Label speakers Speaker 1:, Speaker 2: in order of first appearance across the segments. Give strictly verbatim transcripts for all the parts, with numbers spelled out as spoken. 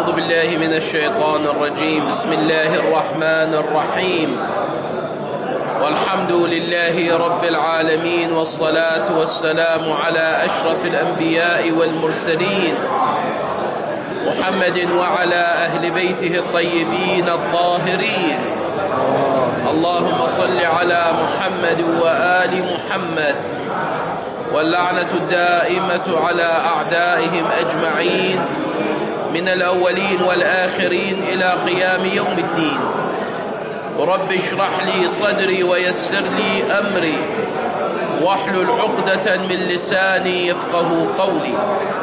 Speaker 1: أعوذ بالله من الشيطان الرجيم. بسم الله الرحمن الرحيم. والحمد لله رب العالمين، والصلاة والسلام على أشرف الأنبياء والمرسلين محمد وعلى أهل بيته الطيبين الطاهرين. اللهم صل على محمد وآل محمد، واللعنة الدائمة على أعدائهم أجمعين من الأولين والآخرين إلى قيام يوم الدين. رب اشرح لي صدري ويسر لي أمري واحلل عقدة من لساني يفقه قولي.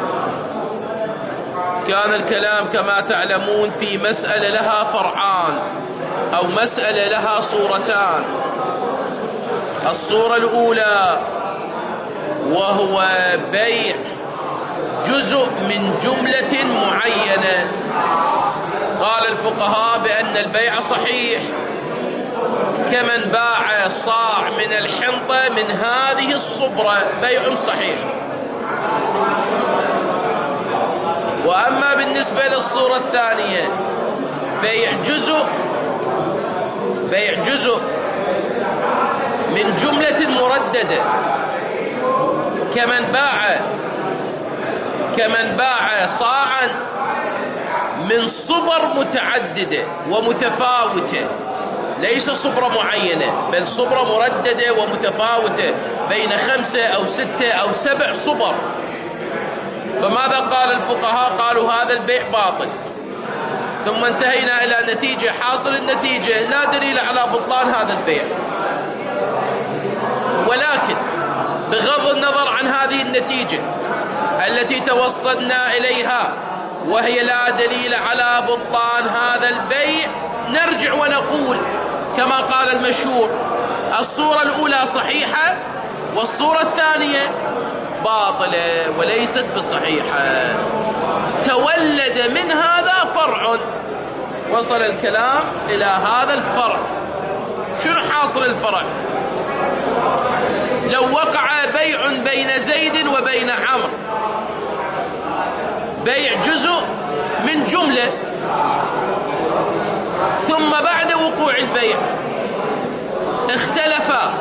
Speaker 1: كان الكلام كما تعلمون في مسألة لها فرعان أو مسألة لها صورتان. الصورة الأولى وهو بيع جزء من جملة معينة. قال الفقهاء بأن البيع صحيح كمن باع صاع من الحنطة من هذه الصبرة، بيع صحيح. وأما بالنسبة للصورة الثانية بيع جزء بيع جزء من جملة مرددة، كمن باع كمن باع صاعا من صبر متعددة ومتفاوتة، ليس صبرة معينة بل صبرة مرددة ومتفاوتة بين خمسة أو ستة أو سبع صبر. فماذا قال الفقهاء؟ قالوا هذا البيع باطل. ثم انتهينا إلى نتيجة، حاصل النتيجة لا دليل على بطلان هذا البيع، ولكن بغض النظر عن هذه النتيجة التي توصلنا إليها وهي لا دليل على بطلان هذا البيع، نرجع ونقول كما قال المشهور: الصورة الأولى صحيحة والصورة الثانية باطلة وليست بصحيحة. تولد من هذا فرع. وصل الكلام إلى هذا الفرع. شنو حاصل الفرع؟ لو وقع بيع بين زيد وبين عمرو، بيع جزء من جملة، ثم بعد وقوع البيع اختلفا،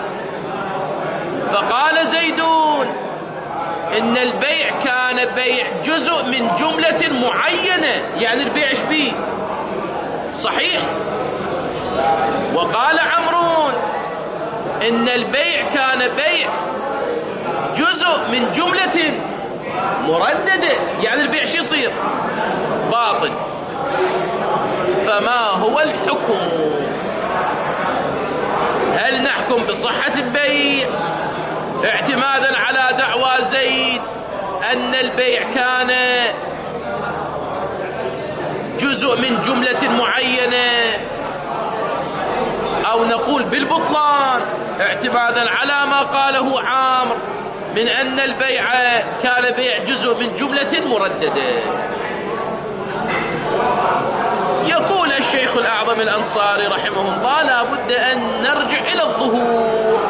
Speaker 1: فقال زيدون إن البيع كان بيع جزء من جملة معينة، يعني البيع ايش بيه؟ صحيح. وقال عمرو إن البيع كان بيع جزء من جملة مرددة، يعني البيع شو يصير؟ باطل. فما هو الحكم؟ هل نحكم بصحة البيع اعتمادا على دعوى زيد أن البيع كان جزء من جملة معينة، أو نقول بالبطلان اعتمادا على ما قاله عامر من أن البيع كان بيع جزء من جملة مرددة؟ يقول الشيخ الأعظم الأنصاري رحمه الله: لا بد أن نرجع إلى الظهور.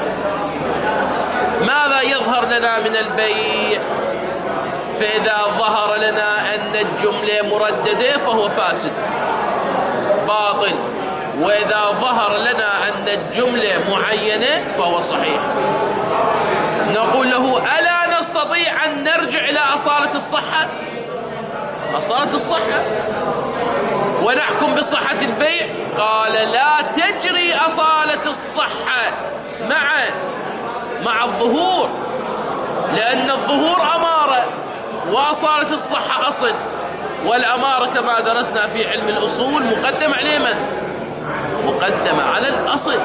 Speaker 1: ماذا يظهر لنا من البيع؟ فإذا ظهر لنا أن الجملة مرددة فهو فاسد باطل، وإذا ظهر لنا أن الجملة معينة فهو صحيح. نقول له: ألا نستطيع أن نرجع إلى أصالة الصحة أصالة الصحة ونحكم بصحة البيع؟ قال: لا تجري أصالة الصحة مع مع الظهور، لأن الظهور أمارة وأصالة الصحة أصل، والأمارة كما درسنا في علم الأصول مقدم على من؟ مقدم على الأصل.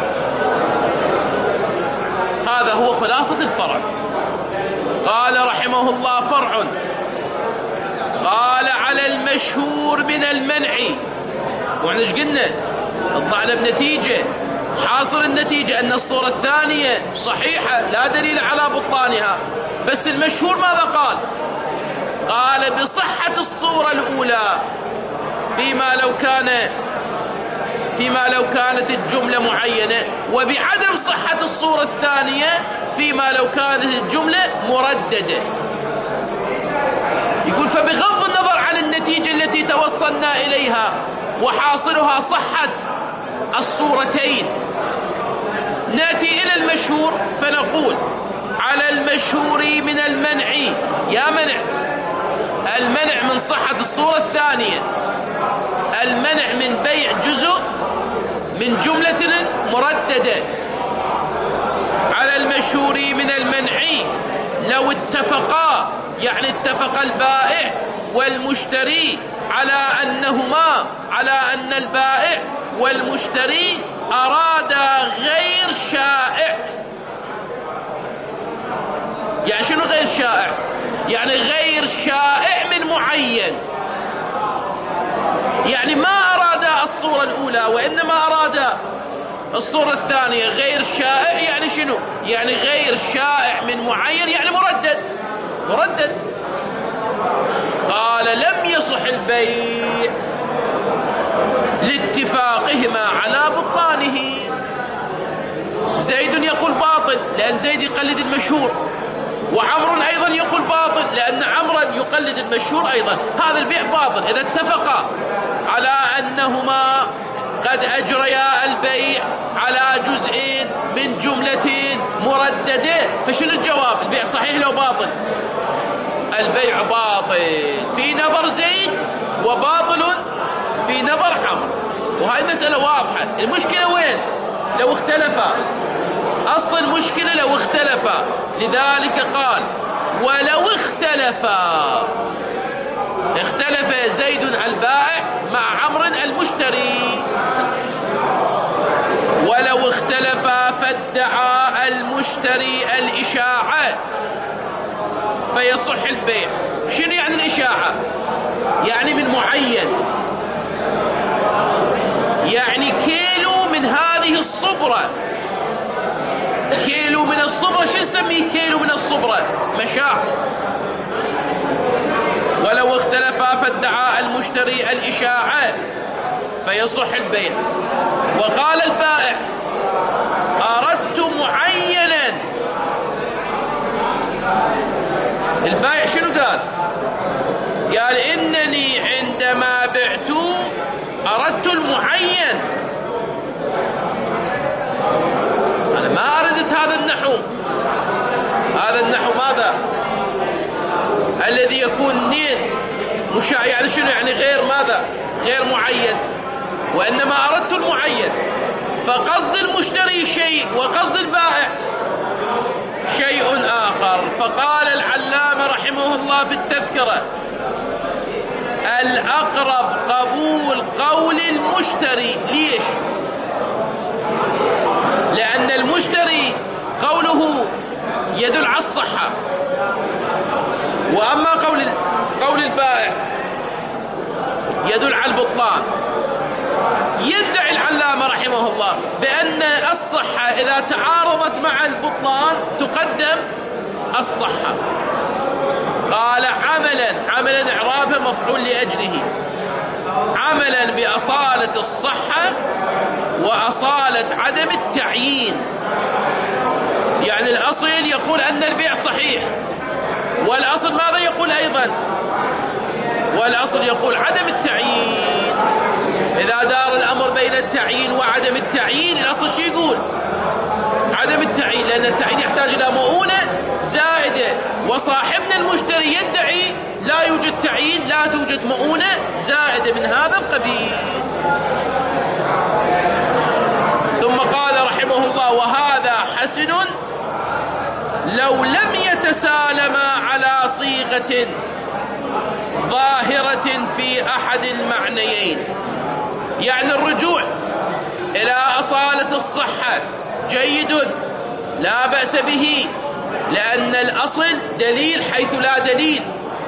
Speaker 1: هذا هو خلاصة الفرع. قال رحمه الله: فرع. قال: على المشهور من المنع. واحنا ايش قلنا؟ طلعنا بنتيجة، حاصل النتيجة أن الصورة الثانية صحيحة لا دليل على بطلانها، بس المشهور ماذا قال؟ قال: بصحة الصورة الأولى فيما لو كان فيما لو كانت الجملة معينة، وبعدم صحة الصورة الثانية فيما لو كانت الجملة مرددة. يقول: فبغض النظر عن النتيجة التي توصل وحاصلها صحة الصورتين. نأتي إلى المشهور فنقول على المشهور من المنع، يا منع المنع من صحة الصورة الثانية، المنع من بيع جزء من جملة مرددة. على المشهور من المنع لو اتفقا، يعني اتفق البائع والمشتري على أنهما على أن البائع والمشتري أرادا غير شائع. يعني شنو غير شائع؟ يعني غير شائع من معين، يعني ما أراد الصورة الأولى وإنما أراد الصورة الثانية. غير شائع يعني شنو؟ يعني غير شائع من معين، يعني مردد مردد. قال لم يصح البيع لاتفاقهما على بطلانه. زيد يقول باطل لأن زيد يقلد المشهور، وعمر أيضا يقول باطل لأن عمرا يقلد المشهور أيضا. هذا البيع باطل إذا اتفقا على أنهما قد أجريا البيع على جزء من جملة مرددة. فشنو الجواب؟ البيع صحيح لو باطل؟ البيع باطل في نظر زيد وباطل في نظر عمرو، وهذه مسألة واضحة. المشكلة وين؟ لو اختلفا، أصل المشكلة لو اختلفا. لذلك قال ولو اختلفا، اختلف زيد البائع مع عمرو المشتري. ولو اختلفا فادعى المشتري الإشاعة فيصح البيع. شنو يعني الإشاعة؟ يعني من معين، يعني كيلو من هذه الصبرة، كيلو من الصبرة. شو نسميه كيلو من الصبرة؟ مشاع. ولو اختلفا فادعى المشتري الإشاعة فيصح البيع. وقال البائع أردت معينا. البائع شنو قال؟ قال إنني عندما بعت أردت المعين. أنا ما أردت هذا النحو. هذا النحو ماذا؟ الذي يكون اثنين مشاع، يعني شنو؟ يعني غير ماذا؟ غير معين. وإنما أردت المعين. فقصد المشتري شيء وقصد البائع شيء آخر. فقال العلامة رحمه الله في التذكرة الأقرب قبول قول المشتري. ليش؟ لأن المشتري قوله يدل على الصحة، وأما قول قول البائع يدل على البطلان. يدعي العلامة رحمه الله بأن الصحة إذا تعارضت مع البطلان تقدم الصحة. قال عملا، عملا إعرابه مفعول لأجله، عملا بأصالة الصحة وأصالة عدم التعيين. يعني الأصل يقول أن البيع صحيح، والأصل ماذا يقول أيضا؟ والأصل يقول عدم التعيين. إذا دار الأمر بين التعيين وعدم التعيين الأصل شو يقول؟ عدم التعيين، لأن التعيين يحتاج إلى مؤونة زائدة، وصاحبنا المشتري يدعي لا يوجد تعيين، لا توجد مؤونة زائدة من هذا القبيل. ثم قال رحمه الله وهذا حسن لو لم يتسالما على صيغة ظاهرة في أحد المعنيين. يعني الرجوع إلى أصالة الصحة جيد لا بأس به، لأن الأصل دليل حيث لا دليل.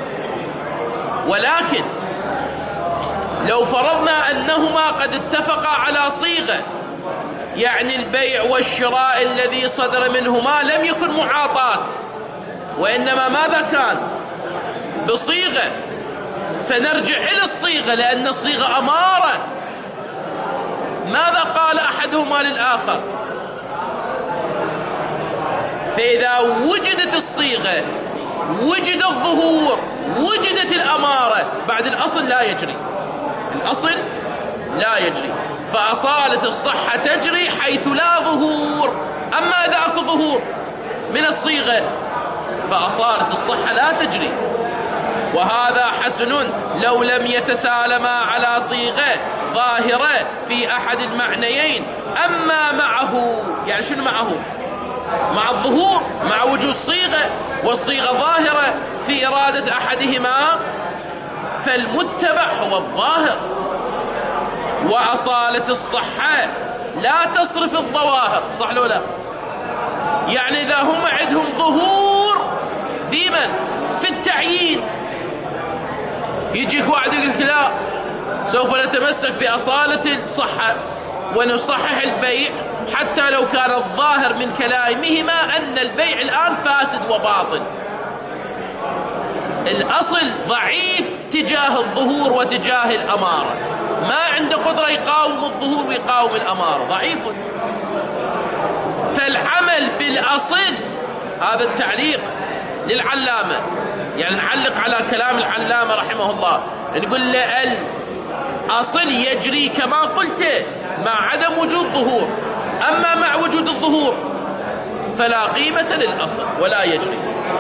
Speaker 1: ولكن لو فرضنا أنهما قد اتفقا على صيغة، يعني البيع والشراء الذي صدر منهما لم يكن معاطاة، وإنما ماذا كان؟ بصيغة. فنرجع إلى الصيغة لأن الصيغة أمارة. ماذا قال أحدهما للآخر؟ فإذا وجدت الصيغة، وجد الظهور، وجدت الأمارة، بعد الأصل لا يجري. الأصل لا يجري. فأصالة الصحة تجري حيث لا ظهور. أما إذا أكو ظهور من الصيغة فأصالة الصحة لا تجري. وهذا حسن لو لم يتسالما على صيغة ظاهرة في أحد المعنيين. أما معه، يعني شنو معه؟ مع الظهور، مع وجود صيغة والصيغة ظاهرة في إرادة أحدهما، فالمتبع هو الظاهر. وأصالة الصحة لا تصرف الظواهر، صح لو لا؟ يعني إذا هم عندهم ظهور ديما في التعيين، يجيك واحد يقول لا سوف نتمسك بأصالة الصحة ونصحح البيع حتى لو كان الظاهر من كلامهما أن البيع الآن فاسد وباطل. الأصل ضعيف تجاه الظهور وتجاه الأمارة، ما عنده قدرة يقاوم الظهور ويقاوم الأمارة، ضعيف. فالعمل بالأصل، هذا التعليق للعلامة، يعني نعلق على كلام العلامة رحمه الله، نقول له الأصل يجري كما قلت مع عدم وجود ظهور، أما مع وجود الظهور فلا قيمة للأصل ولا يجري.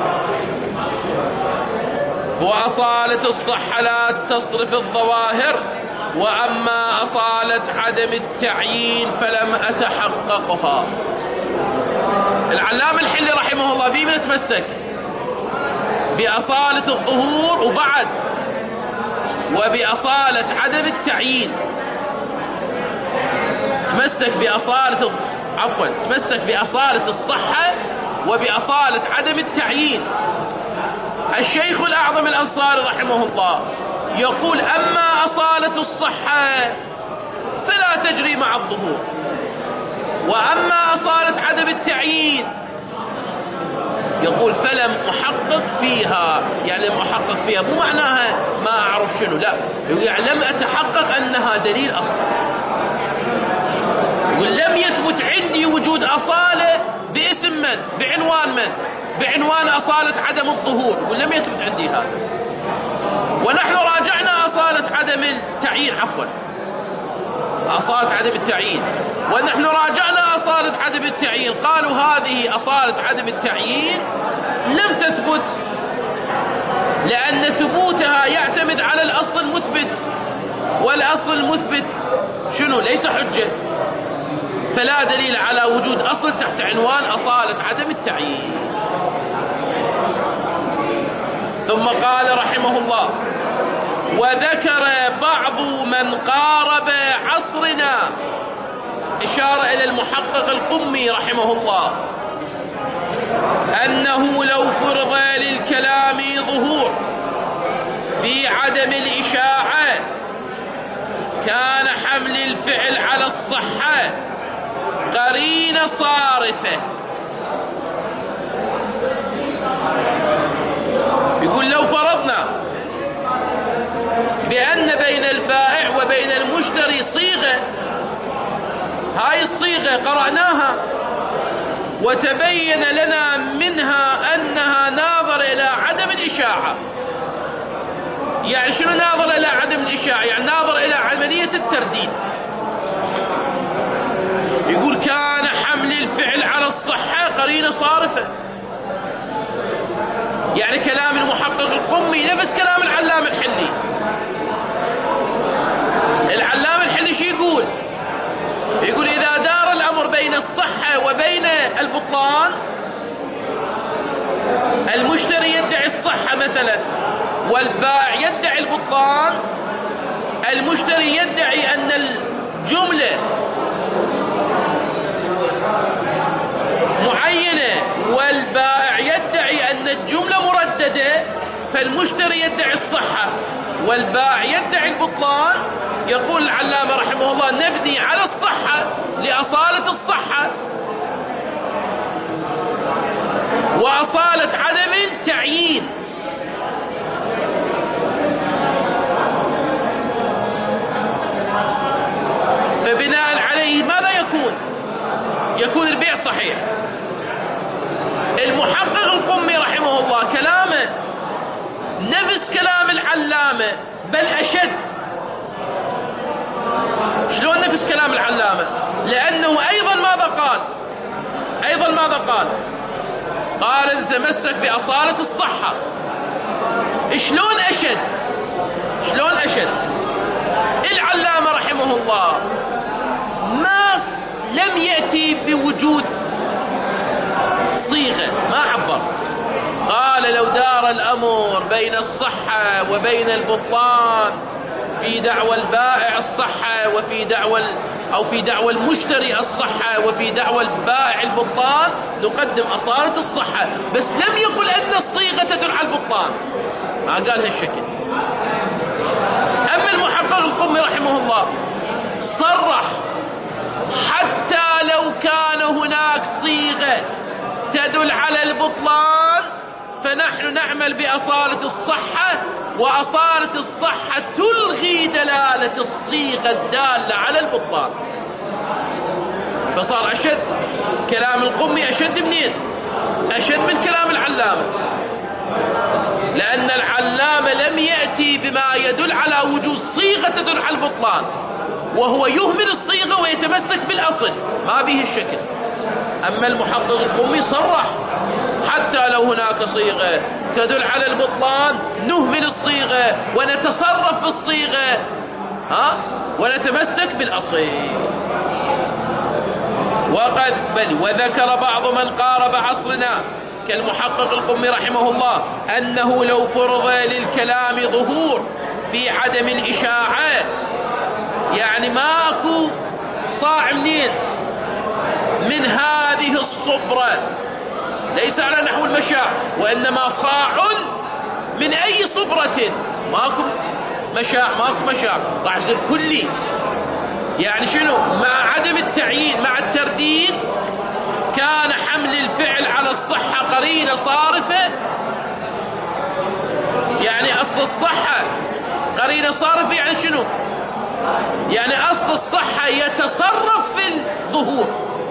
Speaker 1: وأصالة الصحة لا تصرف الظواهر، وأما أصالة عدم التعيين فلم أتحققها. العلامة الحلي رحمه الله بيه نتمسك بأصالة الظهور وبعد وبأصالة عدم التعيين. تمسك بأصالة عفوا تمسك بأصالة الصحة وبأصالة عدم التعيين. الشيخ الأعظم الأنصاري رحمه الله يقول أما أصالة الصحة فلا تجري مع الظهور، وأما أصالة عدم التعيين يقول فلم أحقق فيها. يعني لم أحقق فيها مو معناها ما أعرف شنو، لا، يقول يعني لم أتحقق أنها دليل أصلا. يقول لم يثبت عندي وجود أصالة باسم من؟ بعنوان من؟ بعنوان أصالة عدم الظهور. يقول لم يثبت عندي هذا. ونحن راجعنا أصالة عدم التعيين، عفوا أصالة عدم التعيين، ونحن راجعنا أصالة عدم التعيين، قالوا هذه أصالة عدم التعيين لم تثبت، لأن ثبوتها يعتمد على الأصل المثبت، والأصل المثبت شنو؟ ليس حجة، فلا دليل على وجود أصل تحت عنوان أصالة عدم التعيين. ثم قال رحمه الله: وذكر بعض من قارب عصرنا، إشارة إلى المحقق القمي رحمه الله، أنه لو فرض للكلام ظهور في عدم الإشاعة كان حمل الفعل على الصحة قرينة صارفة. يقول لو فرضنا بأن بين البائع وبين المشتري صيغة، هاي الصيغة قرأناها وتبين لنا منها أنها ناظر إلى عدم الإشاعة. يعني شنو ناظر إلى عدم الإشاعة؟ يعني ناظر إلى عملية الترديد. يقول كان حمل الفعل على الصحة قرينة صارفة. يعني كلام المحقق القمي نفس كلام العلامة الحلي. العلامة الحلي شو يقول؟ يقول إذا دار الأمر بين الصحة وبين البطلان، المشتري يدعي الصحة مثلا والبائع يدعي البطلان، المشتري يدعي أن الجملة معينة والبائع يدعي أن الجملة مرددة، فالمشتري يدعي الصحة والبائع يدعي البطلان. يقول العلامة رحمه الله: نبني على الصحة لأصالة الصحة وأصالة عدم التعيين. فبناء عليه ماذا يكون؟ يكون البيع صحيح. المحقق القمي رحمه الله كلامه نفس كلام العلامة بل أشد. شلون نفس كلام العلامة؟ لأنه أيضا ماذا قال؟ أيضا ماذا قال؟ قال نتمسك بأصالة الصحة. شلون أشد؟ شلون أشد؟ العلامة رحمه الله ما لم يأتي بوجود صيغة، ما عبر. قال لو دار الأمر بين الصحة وبين البطلان في دعوى البائع الصحة وفي دعوى أو في دعوى المشتري الصحة وفي دعوى البائع البطلان نقدم أصالة الصحة، بس لم يقل أن الصيغة تدل على البطلان، ما قال هالشكل. أما المحقق القمي رحمه الله صرح حتى لو كان هناك صيغة تدل على البطلان فنحن نعمل بأصالة الصحة، وأصالة الصحة تلغي دلالة الصيغة الدالة على البطلان. فصار أشد كلام القمي أشد منين؟ أشد من كلام العلامة، لأن العلامة لم يأتي بما يدل على وجود صيغة تدل على البطلان، وهو يهمل الصيغة ويتمسك بالأصل، ما به الشكل. أما المحقق القمي صرح حتى لو هناك صيغة تدل على البطلان نهمل الصيغة ونتصرف في الصيغة ها ونتمسك بالأصل. وقد بل وذكر بعض من قارب عصرنا كالمحقق القمي رحمه الله أنه لو فرض للكلام ظهور في عدم الإشاعة، يعني ماكو صاع منين من هذه الصبرة، ليس على نحو المشاع، وإنما صاع من أي صبرة، ماكو مشاع ماكو مشاع، راح يصير كلي. يعني شنو؟ مع عدم التعيين مع الترديد كان حمل الفعل على الصحة قرينة صارفة، يعني أصل الصحة قرينة صارفة، يعني شنو؟ يعني أصل الصحة يتصرف في الظهور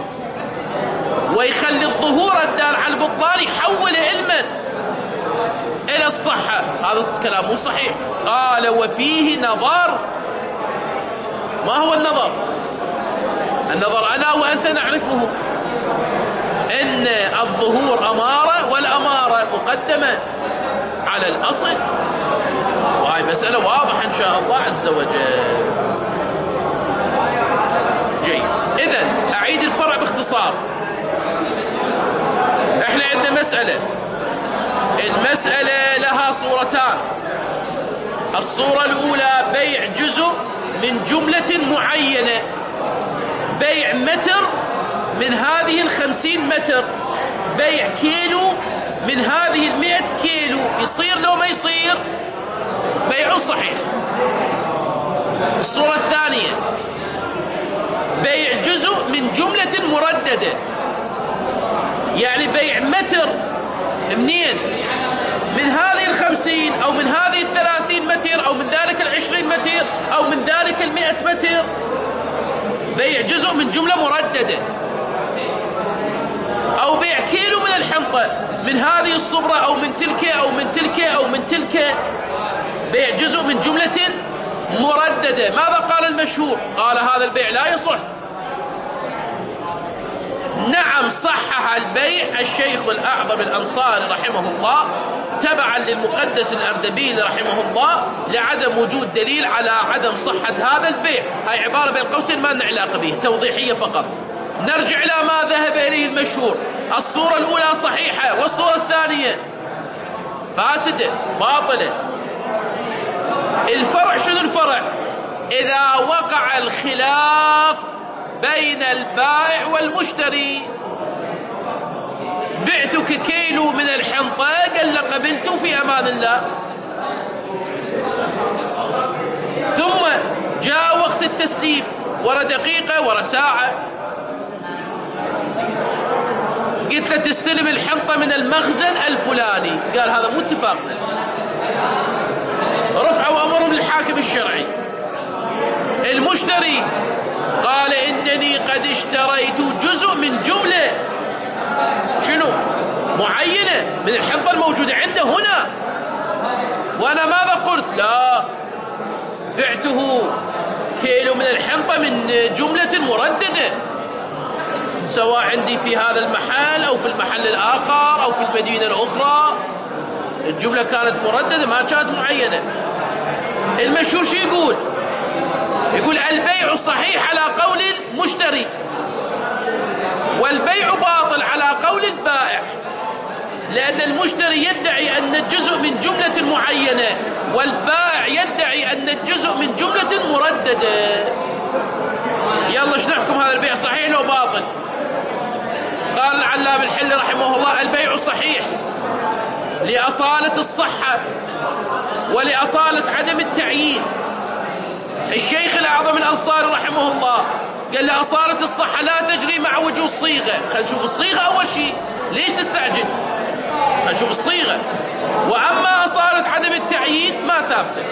Speaker 1: ويخلي الظهور الدال على البطلان يحول علما إلى الصحة. هذا الكلام مو صحيح. قال وفيه نظر. ما هو النظر؟ النظر أنا وأنت نعرفه، إن الظهور أمارة والأمارة مقدمة على الأصل، وهي مسألة واضحة إن شاء الله عز وجل. جيد، إذن أعيد الفرع باختصار. إحنا عندنا مسألة، المسألة لها صورتان. الصورة الأولى بيع جزء من جملة معينة، بيع متر من هذه الخمسين متر، بيع كيلو من هذه المئة كيلو، يصير لو ما يصير بيع صحيح. الصورة الثانية بيع جزء من جملة مرددة، يعني بيع متر منين؟ من هذه الخمسين أو من هذه الثلاثين متر أو من ذلك العشرين متر أو من ذلك المئة متر، بيع جزء من جملة مرددة. أو بيع كيلو من الحنطة من هذه الصبرة أو من تلك أو من تلك أو من تلك، بيع جزء من جملة مرددة. ماذا قال المشهور؟ قال هذا البيع لا يصح. نعم صحح البيع الشيخ الأعظم الأنصاري رحمه الله تبعا للمقدس الأردبيلي رحمه الله لعدم وجود دليل على عدم صحة هذا البيع. هاي عبارة بين قوسين ما لنا علاقة به، توضيحية فقط. نرجع إلى ما ذهب إليه المشهور. الصورة الأولى صحيحة والصورة الثانية فاسدة باطلة. الفرع شنو الفرع؟ إذا وقع الخلاف بين البائع والمشتري، بعتك كيلو من الحنطة قال له قبلته في أمان الله، ثم جاء وقت التسليم ورا دقيقة ورا ساعة، قلت له تستلم الحنطة من المخزن الفلاني، قال هذا مو اتفاقنا. رفعوا أمرهم للحاكم الشرعي. المشتري قال إنني قد اشتريت جزء من جملة شنو معينة من الحنطة الموجودة عنده هنا، وأنا ماذا قلت؟ لا، بعته كيلو من الحنطة من جملة مرددة، سواء عندي في هذا المحل أو في المحل الآخر أو في المدينة الأخرى، الجملة كانت مرددة ما كانت معينة. المشهور شو يقول؟ يقول البيع صحيح على قول المشتري، والبيع باطل على قول البائع، لأن المشتري يدعي أن الجزء من جملة معينة، والبائع يدعي أن الجزء من جملة مرددة. يلا ايش نحكم، هذا البيع صحيح لو باطل؟ قال العلامة الحلي رحمه الله البيع صحيح لأصالة الصحة ولأصالة عدم التعيين. الشيخ الأعظم الأنصاري رحمه الله قال لأصالة الصحة لا تجري مع وجود صيغة. خلينا نشوف الصيغة أول شيء، ليش تستعجل؟ خلينا نشوف الصيغة. وأما أصالة عدم التعيين ما ثابتة.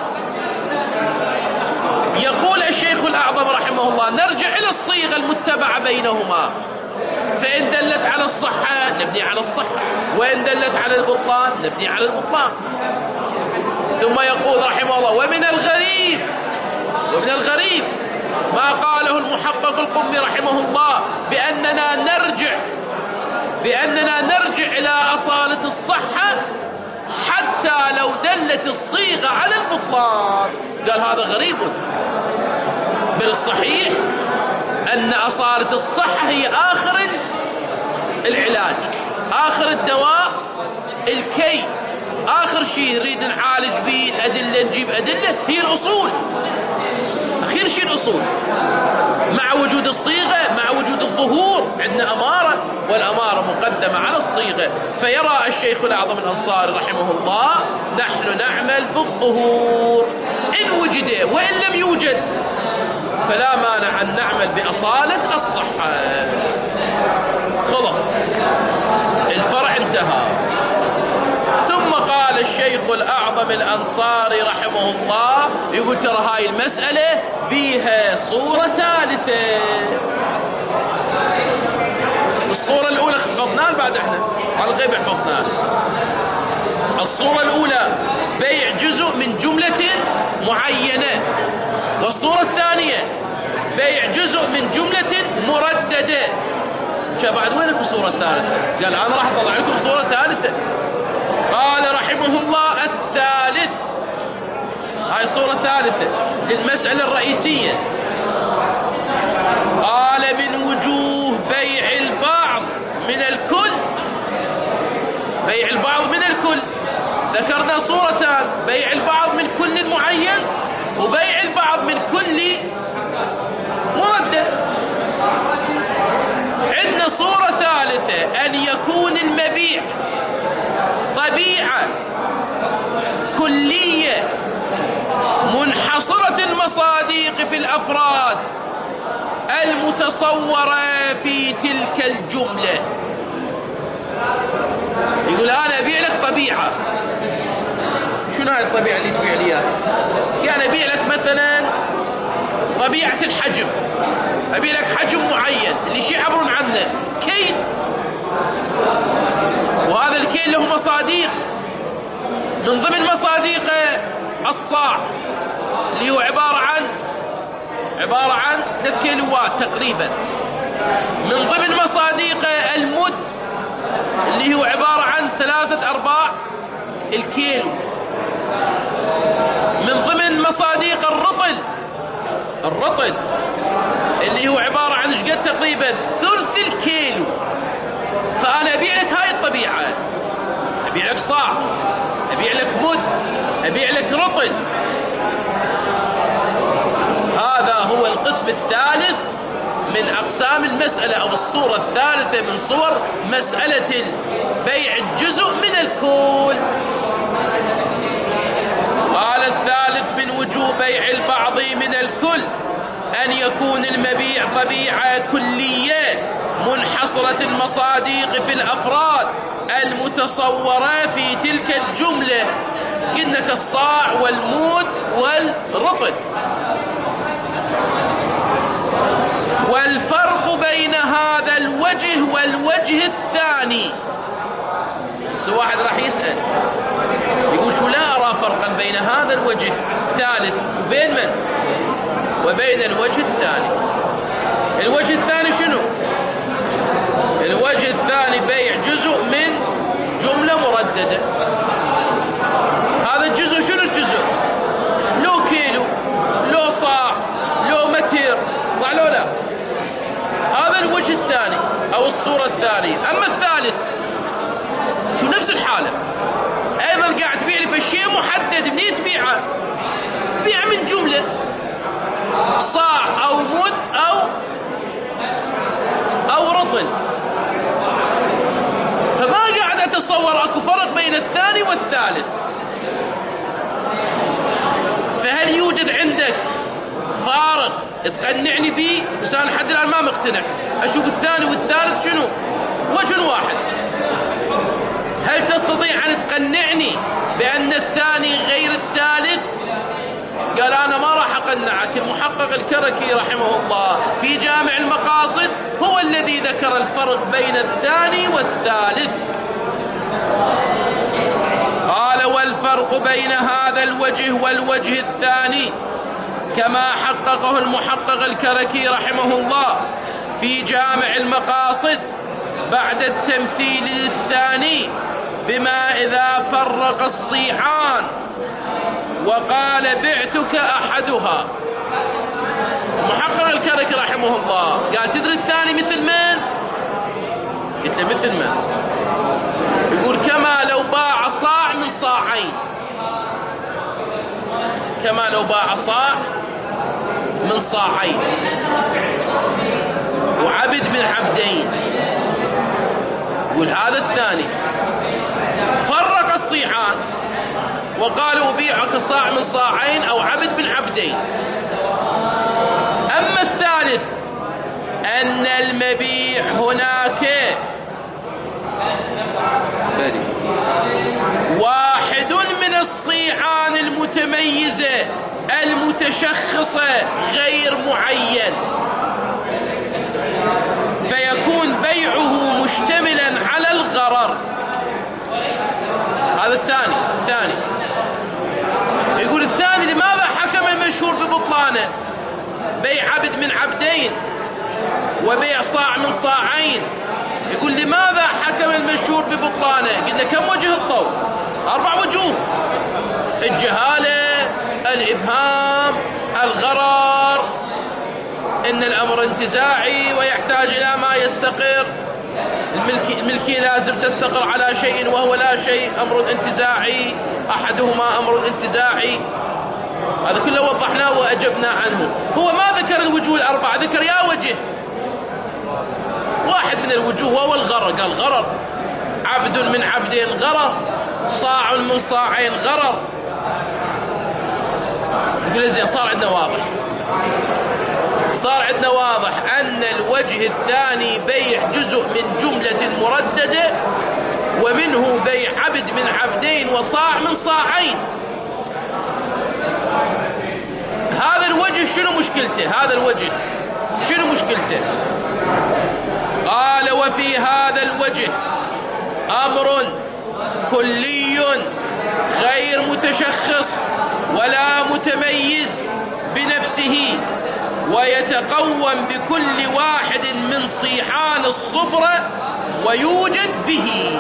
Speaker 1: يقول الشيخ الأعظم رحمه الله نرجع إلى الصيغة المتبعة بينهما، فإن دلت على الصحة نبني على الصحة، وإن دلت على البطلان نبني على البطلان. ثم يقول رحمه الله ومن الغريب ومن الغريب ما قاله المحقق القمي رحمه الله بأننا نرجع بأننا نرجع إلى أصالة الصحة حتى لو دلت الصيغة على البطلان. قال هذا غريب. من الصحيح أن أصالة الصحة هي آخر العلاج، آخر الدواء، الكي، آخر شيء نريد نعالج به، الأدلة نجيب أدلة، هي الأصول، أخير شيء الأصول. مع وجود الصيغة، مع وجود الظهور، عندنا أمارة، والأمارة مقدمة على الصيغة. فيرى الشيخ الأعظم الأنصاري رحمه الله نحن نعمل بالظهور إن وجد، وإن لم يوجد فلا مانع أن نعمل بأصالة الصحة. خلص الفرع انتهى. ثم قال الشيخ الأعظم الأنصاري رحمه الله يقول ترى هاي المسألة فيها صورة ثالثة. الصورة الأولى حفظناها بعد احنا على الغيب حفظناها. الصورة الأولى بيع جزء من جملة معينة، والصورة الثانية بيع جزء من جملة مرددة. شاف بعد وينك الصورة الثالثة؟ قال أنا راح أطلع لكم صورة ثالثة. قال رحمه الله الثالث، هاي الصورة الثالثة للمسألة الرئيسية. قال من وجوه بيع البعض من الكل، بيع البعض من الكل ذكرنا صورتان، بيع البعض من كل معين وبيع البعض من كل مردد. عندنا صورة ثالثة أن يكون المبيع طبيعة كلية منحصرة المصادق في الأفراد المتصورة في تلك الجملة. يقول أنا أبيع لك طبيعة. شنو هاي الطبيعة اللي تبيع لي اياها؟ يعني أبيع لك مثلا طبيعة الحجم، أبيع لك حجم معين اللي شيء عبرون عنه كيل، وهذا الكيل له مصاديق، من ضمن مصاديقه الصاع اللي هو عبارة عن عبارة عن ثلاث كيلوات تقريبا. من ضمن مصاديقه المد اللي هو عبارة عن ثلاثة أرباع الكيلو. من ضمن مصاديق الرطل الرطل اللي هو عبارة عن ايش قد تقريبا ثلث الكيلو. فأنا أبيع لك هاي الطبيعة، أبيع لك صاع، أبيع لك مد، أبيع لك رطل. هذا هو القسم الثالث من أقسام المسألة، أو الصورة الثالثة من صور مسألة بيع الجزء من الكل. قال الثالث من وجوه بيع البعض من الكل أن يكون المبيع طبيعة كلية منحصرة المصاديق في الأفراد المتصورة في تلك الجملة، قلنا كالصاع والمود والرطل. والفرق بين هذا الوجه والوجه الثاني، سو واحد راح يسأل يقول شو لا أرى فرقا بين هذا الوجه الثالث وبين من؟ وبين الوجه الثاني. الوجه الثاني شنو؟ الوجه الثاني بيع جزء من جملة مرددة. هذا الجزء شنو الجزء؟ لو كيلو، لو صاع، لو متر، صح لو لا؟ هذا الوجه الثاني أو الصورة الثانية. أما الثالث شو نفس الحالة، أيضا قاعد تبيع لي بشيء محدد. منين تبيعه؟ تبيعه من جملة، صاع أو مد أو أو رطل. فما قاعد أتصور أكو فرق بين الثاني والثالث. فهل يوجد عندك فارق تقنعني به؟ بس أنا لحد الآن ما مقتنع. أشوف الثاني والثالث شنو؟ وجه واحد. هل تستطيع أن تقنعني بأن الثاني غير الثالث؟ قال أنا ما راح أقنعك. المحقق الكركي رحمه الله في جامع المقاصد هو الذي ذكر الفرق بين الثاني والثالث. قال والفرق بين هذا الوجه والوجه الثاني كما حققه المحقق الكركي رحمه الله في جامع المقاصد بعد التمثيل للثاني بما إذا فرق الصيحان وقال بعتك أحدها. المحقق الكركي رحمه الله قال تدري الثاني مثل من؟ قلت له مثل من؟ يقول كما لو باع صاع من صاعين. كما لو باع صاع من صاعين وعبد من عبدين. يقول هذا الثاني فرق الصيحان وقال أبيعك صاع من صاعين أو عبد من عبدين. أما الثالث أن المبيع هناك واحد من الصيحان المتميزة المتشخصة غير معين، فيكون بيعه مشتملا على الغرر. هذا الثاني. الثاني يقول الثاني لماذا حكم المشهور ببطلانه؟ بيع عبد من عبدين وبيع صاع من صاعين. يقول لماذا حكم المشهور ببطلانه؟ قلنا كم وجه الضوء؟ أربع وجوه: الجهالة، الإبهام، الغرر، إن الأمر انتزاعي ويحتاج إلى ما يستقر. الملكي, الملكي لازم تستقر على شيء وهو لا شيء، أمر انتزاعي، أحدهما أمر انتزاعي. هذا كله وضحناه وأجبنا عنه. هو ما ذكر الوجوه الأربعة، ذكر يا وجه واحد من الوجوه وهو الغرر. قال غرر، عبد من عبدين غرر، صاع من صاعين غرر. يقول زين صار عندنا واضح، صار عندنا واضح أن الوجه الثاني بيع جزء من جملة مرددة، ومنه بيع عبد من عبدين وصاع من صاعين. هذا الوجه شنو مشكلته؟ هذا الوجه شنو مشكلته؟ قال وفي هذا الوجه أمر كلي غير متشخص ولا متميز بنفسه، ويتقوم بكل واحد من صيحان الصبرة ويوجد به.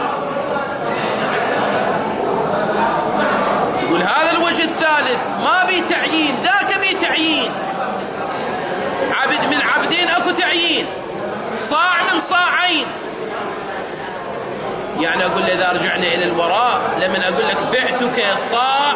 Speaker 1: يقول هذا الوجه الثالث ما بي تعيين، ذاك بي تعيين. عبد من عبدين اكو تعيين، صاع من صاعين. يعني اقول له اذا رجعنا الى الوراء لمن اقول لك بعتك صاع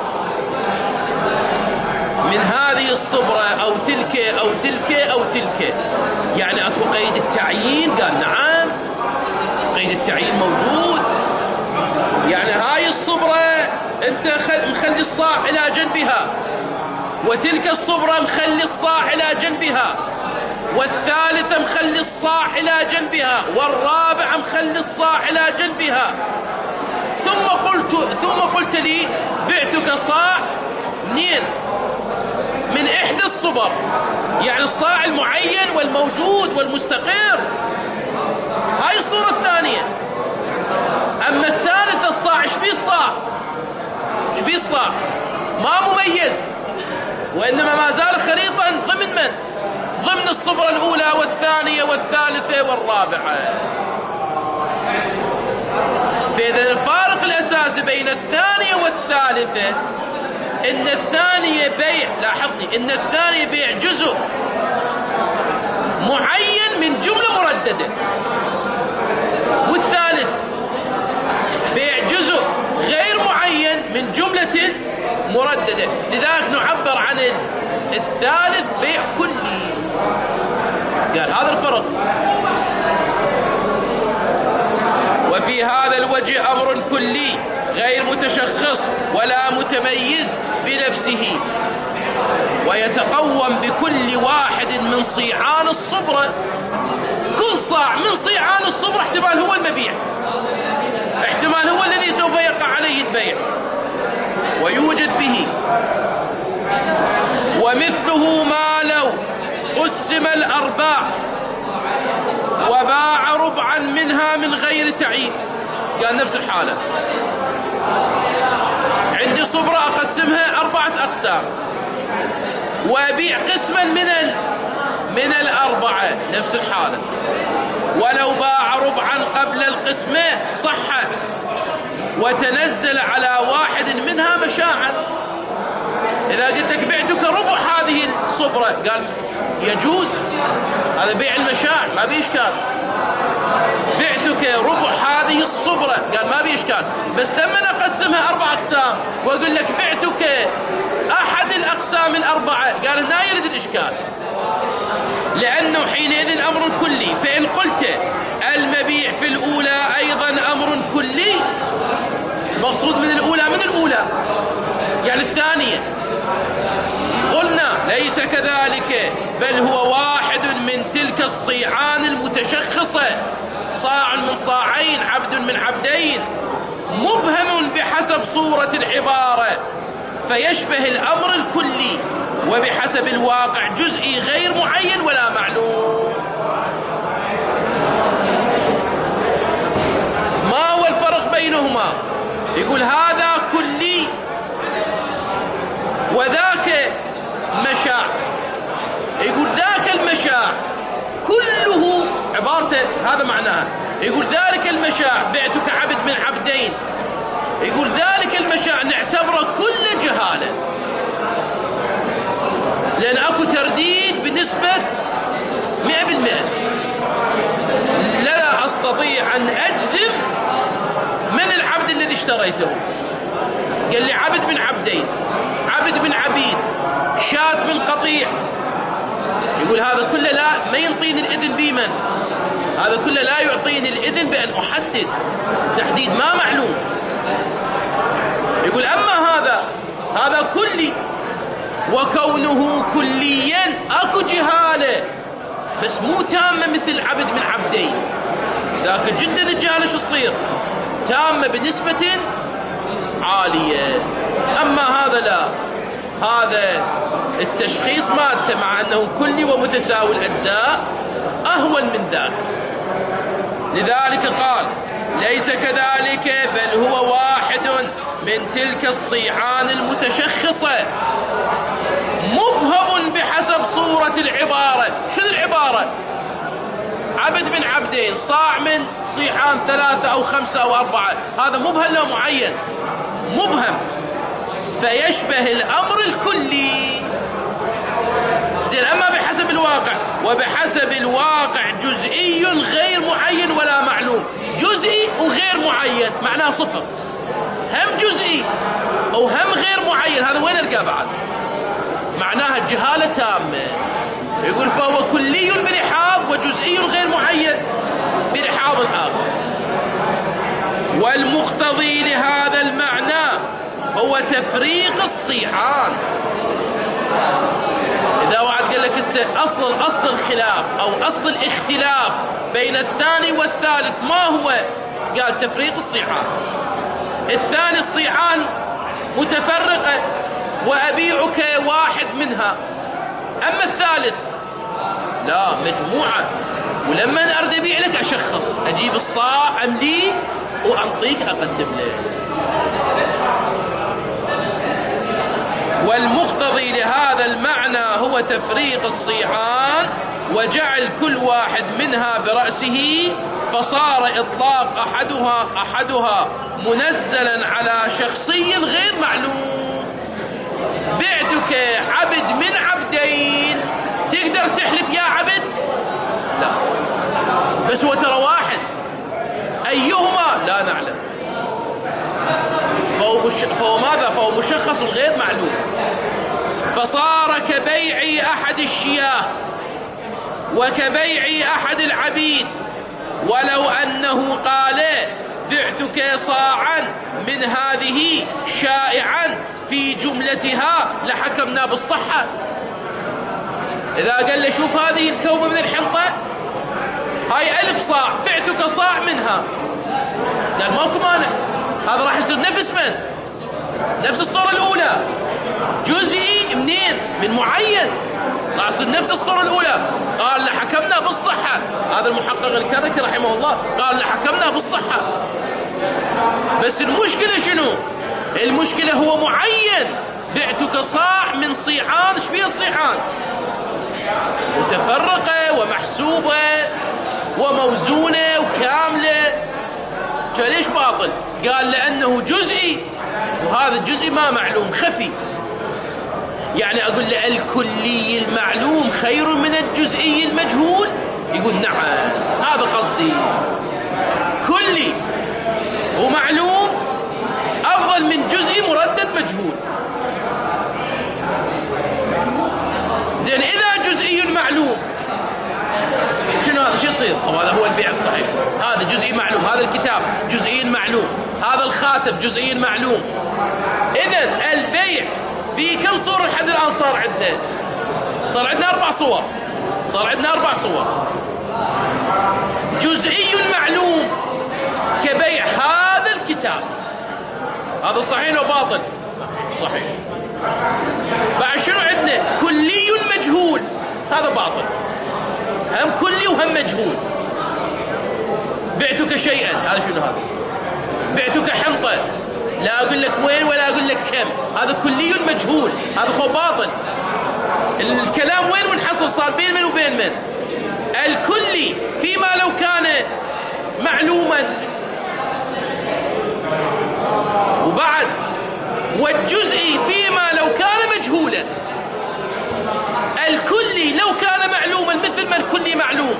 Speaker 1: من هذه الصبرة أو تلك أو تلك أو تلك، يعني أكو قيد التعيين؟ قال نعم، قيد التعيين موجود. يعني هاي الصبرة أنت مخلي الصاع إلى جنبها، وتلك الصبرة مخلي الصاع إلى جنبها، والثالثة مخلي الصاع إلى جنبها، والرابعة مخلي الصاع إلى جنبها. ثم قلت ثم قلت لي بعتك صاع منين؟ من إحدى الصبر، يعني الصاع المعين والموجود والمستقر. هاي الصورة الثانية. أما الثالثة الصاع، إيش فيه الصاع؟ إيش فيه الصاع؟ ما مميز، وإنما ما زال خليطا ضمن من؟ ضمن الصفرة الأولى والثانية والثالثة والرابعة. فإذا الفارق الأساسي بين الثانية والثالثة إن الثانية بيع، لاحظني، إن الثانية بيع جزء معين من جملة مرددة، والثالث بيع جزء غير معين من جملة مرددة. لذلك نعبر عن الثالث بيع كلي. قال هذا الفرق. وفي هذا الوجه أمر كلي غير متشخص ولا متميز بنفسه، ويتقوم بكل واحد من صيعان الصبرة. كل صاع من صيعان الصبرة احتمال هو المبيع، احتمال هو الذي سوف يقع عليه البيع ويوجد به. ومثله ما لو قسم الأرباع وباع ربعا منها من غير تعيين. قال نفس الحالة، عندي صبرة أقسمها أربعة أقسام وأبيع قسما من ال... من الأربعة، نفس الحالة. ولو باع ربعا قبل القسمة صح، وتنزل على واحد منها مشاعا. إذا قلت لك بعتك ربع هذه الصبرة، قال يجوز، هذا بيع المشاع ما بيه إشكال. بعتك ربع هذه الصبرة، قال ما بيه إشكال. بس لما نقسمها أربع أقسام وأقول لك بعتك أحد الأقسام الأربعة، قال هنا يرد الإشكال، لأنه حينئذ الأمر كلي. فإن قلت المبيع في الأولى أيضا أمر كلي، مقصود من الأولى من الأولى يعني الثانية، قلنا ليس كذلك، بل هو واحد من تلك الصيعان المتشخصة، صاع من صاعين، عبد من عبدين، مبهم بحسب صورة العبارة، فيشبه الأمر الكلي، وبحسب الواقع جزئي غير معين ولا معلوم. ما هو الفرق بينهما؟ يقول هذا كلي وذاك مشاع. يقول ذاك المشاع كله عبارته هذا معناها. يقول ذلك المشاع بعتك عبد من عبدين، يقول ذلك المشاع نعتبره كل جهالة، لأن أكو ترديد بنسبة مئة بالمئة. لا أستطيع أن أجزم من العبد الذي اشتريته. قال لي عبد من عبدين، عبد من عبيد، شاة من قطيع. يقول هذا كله لا ما ينطيني الإذن بمن، هذا كله لا يعطيني الإذن بأن أحدد تحديد ما معلوم. يقول أما هذا هذا كلي، وكونه كليا أكو جهالة بس مو تامة مثل عبد من عبدين، لكن جدا الجهالة شو تصير؟ تامة بنسبة عالية. أما هذا لا، هذا التشخيص مالته مع أنه كلي ومتساوي الأجزاء أهون من ذاك. لذلك قال ليس كذلك، بل هو واحد من تلك الصيعان المتشخصة، مبهم بحسب صورة العبارة. شو العبارة؟ عبد من عبدين، صاع من صيعان ثلاثة أو خمسة أو أربعة، هذا مبهم لا معين، مبهم، فيشبه الأمر الكلي. زين، أما بحسب الواقع، وبحسب الواقع جزئي غير معين ولا معلوم. جزئي وغير معين معناه صفر، هم جزئي وهم غير معين، هذا وين نلقاه بعد؟ معناها جهالة تامة. يقول فهو كلي بلحاظ وجزئي غير معين بلحاظ آخر. والمقتضي لهذا المعنى هو تفريق الصيعان. إذا واحد قال لك أصل أصل الخلاف أو أصل الاختلاف بين الثاني والثالث ما هو؟ قال تفريق الصيعان. الثاني الصيعان متفرقة وأبيعك واحد منها، أما الثالث لا مجموعة، ولما أريد أبيع لك أشخص، أجيب الصاع أمليك وأعطيك أقدم لك. والمقتضي لهذا المعنى هو هو تفريق الصيحان وجعل كل واحد منها برأسه، فصار إطلاق أحدها أحدها منزلا على شخصي غير معلوم. بعتك عبد من عبدين، تقدر تحلف يا عبد؟ لا، بس هو ترى واحد، أيهما لا نعلم. فهو, مش... فهو ماذا؟ فهو مشخص غير معلوم. فصار كبيع أحد الشياه وكبيع أحد العبيد، ولو أنه قال بعتك صاعا من هذه شائعا في جملتها لحكمنا بالصحة. إذا قال له شوف هذه الكومة من الحنطة هاي ألف صاع، بعتك صاع منها، قال ماكو مانع، هذا راح يصير نفس من؟ نفس الصورة الأولى، جزئي منين؟ من معين، راح يصير نفس الصورة الأولى. قال لحكمنا بالصحة، هذا المحقق الكركي رحمه الله قال لحكمنا بالصحة. بس المشكلة شنو؟ المشكلة هو معين، بعتك صاع من صيعان. ايش فيها الصيعان؟ متفرقة ومحسوبة وموزونة وكاملة، ليش باطل؟ قال لأنه جزئي، وهذا الجزئي ما معلوم، خفي. يعني أقول له الكلي المعلوم خير من الجزئي المجهول؟ يقول نعم، هذا قصدي، كلي ومعلوم أفضل من جزئي مردد مجهول. زين إذا جزئي معلوم شنو هذا؟ شو يصير؟ طب هذا هو البيع الصحيح، هذا جزئي معلوم، هذا الكتاب جزئي معلوم، هذا الخاتم جزئي معلوم. إذن البيع في كم صورة لحد الآن صار عندنا؟ صار عندنا أربع صور، صار عندنا أربع صور. جزئي معلوم كبيع هذا الكتاب، هذا صحيح أو باطل؟ صحيح. بعد شنو عندنا؟ كلي مجهول، هذا باطل، هم كلي وهم مجهول. بعتك شيئا، هذا شنو هذا؟ بعتك حنطة، لا أقول لك وين ولا أقول لك كم، هذا كلي مجهول، هذا هو باطل. الكلام وين منحصر؟ صار بين من وبين من؟ الكلي فيما لو كان معلوما، وبعد والجزئي فيما لو كان مجهولا. الكلي لو كان معلوما مثل ما الكلي معلوم.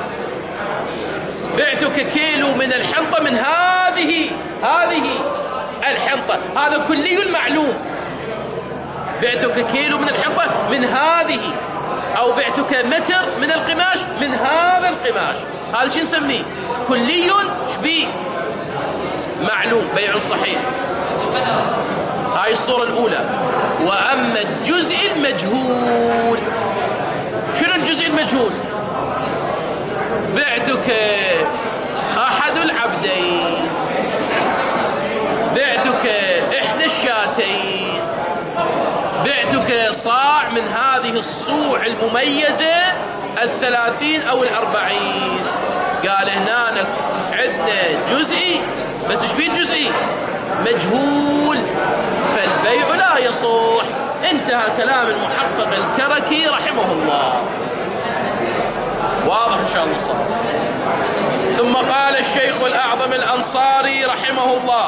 Speaker 1: بعتك كيلو من الحنطة من هذه هذه الحنطة، هذا كلي معلوم. بعتك كيلو من الحنطة من هذه، أو بعتك متر من القماش من هذا القماش، هذا شو نسميه؟ كلي شبيه معلوم، بيع صحيح. هاي الصورة الأولى. وأما الجزء المجهول، شنو الجزء المجهول؟ بعتك أحد العبدين، بعتك إحدى الشاتين، بعتك صاع من هذه الصوع المميزة الثلاثين أو الأربعين. قال هنا عندنا جزئي، بس ايش فيه الجزئي؟ مجهول، فالبيع لا يصح. انتهى كلام المحقق الكركي رحمه الله. واضح ان شاء الله صح. ثم قال الشيخ الأعظم الأنصاري رحمه الله: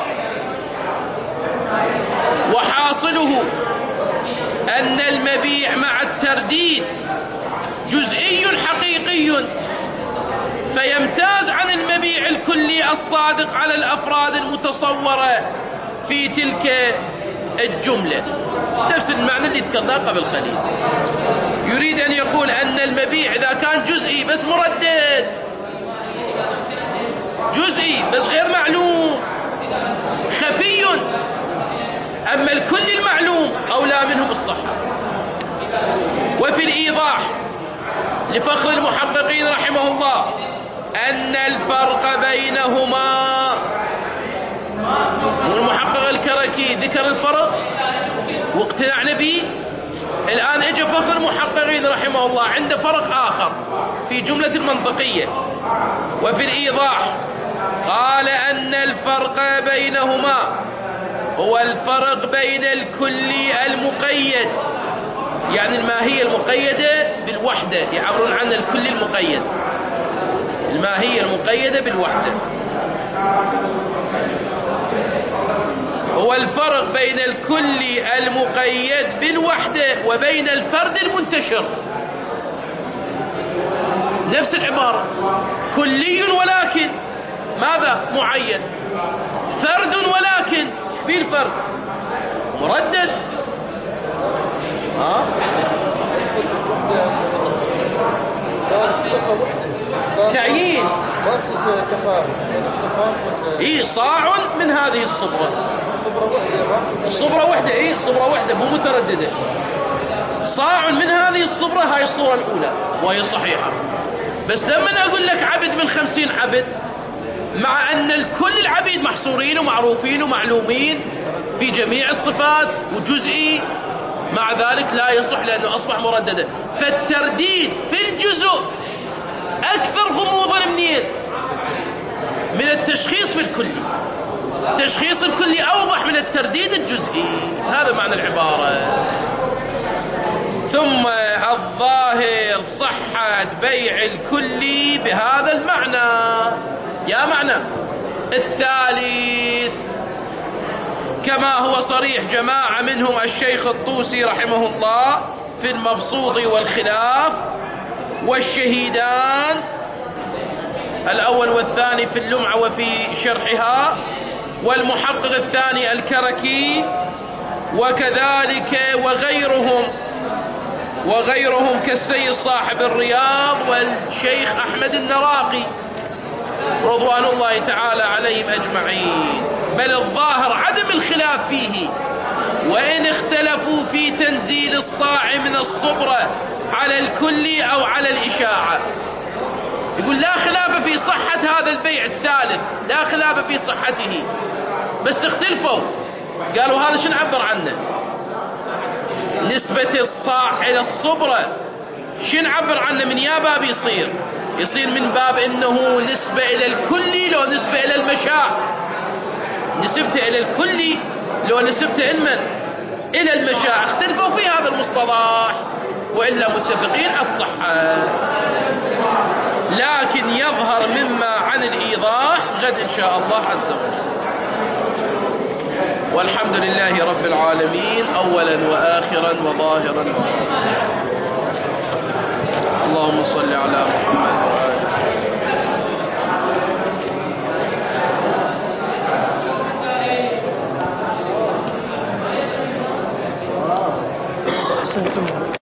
Speaker 1: وحاصله أن المبيع مع الترديد جزئي حقيقي، فيمتاز عن المبيع الكلي الصادق على الأفراد المتصورة في تلك الجملة. نفس المعنى اللي ذكرناه قبل قليل. يريد أن يقول أن المبيع إذا كان جزئي بس مردد، جزئي بس غير معلوم، خفي، أما الكل المعلوم أولى منه بالصحة. وفي الإيضاح لفخر المحققين رحمه الله أن الفرق بينهما، والمحقق الكركي ذكر الفرق واقتنعنا به. الآن اجى فخر المحققين رحمه الله عنده فرق آخر في جملة المنطقية. وفي الإيضاح قال أن الفرق بينهما هو الفرق بين الكلي المقيد، يعني الماهية المقيدة بالوحدة، يعبرون عنها الكل المقيد، الماهية المقيدة بالوحدة. هو الفرق بين الكل المقيد بالوحدة وبين الفرد المنتشر، نفس العبارة، كلي ولكن ماذا؟ معين، فرد ولكن في الفرد مردد. ها؟ تعيين اي صاع من هذه الصبرة، الصبرة وحدة، اي الصبرة وحدة مو مترددة، صاع من هذه الصبرة، هاي الصورة الأولى وهي صحيحة. بس لما أقول لك عبد من خمسين عبد، مع أن الكل العبيد محصورين ومعروفين ومعلومين في جميع الصفات وجزئي، مع ذلك لا يصح لأنه أصبح مرددا. فالترديد في الجزء أكثر غموضا منين؟ من التشخيص في الكلي. التشخيص الكلي أوضح من الترديد الجزئي، هذا معنى العبارة. ثم الظاهر صحة بيع الكلي بهذا المعنى. يا معنى الثالث كما هو صريح جماعة منهم الشيخ الطوسي رحمه الله في المبسوط والخلاف، والشهيدان الأول والثاني في اللمعة وفي شرحها، والمحقق الثاني الكركي، وكذلك وغيرهم وغيرهم كالسيد صاحب الرياض والشيخ أحمد النراقي رضوان الله تعالى عليهم أجمعين. بل الظاهر عدم الخلاف فيه، وإن اختلفوا في تنزيل الصاع من الصبرة على الكل أو على الإشاعة. يقول لا خلاف في صحة هذا البيع الثالث، لا خلاف في صحته، بس اختلفوا قالوا هذا شو نعبر عنه؟ نسبة الصاع إلى الصبرة شو نعبر عنه؟ من يا باب يصير يصير من باب انه نسبة الى الكلي لو نسبة الى المشاع، نسبته الى الكلي لو نسبته المن الى المشاع. اختلفوا في هذا المصطلح والا متفقين على الصحة. لكن يظهر مما عن الايضاح غد ان شاء الله عز وجل. والحمد لله رب العالمين اولا واخرا وظاهرا وباطنا. اللهم صل على محمد.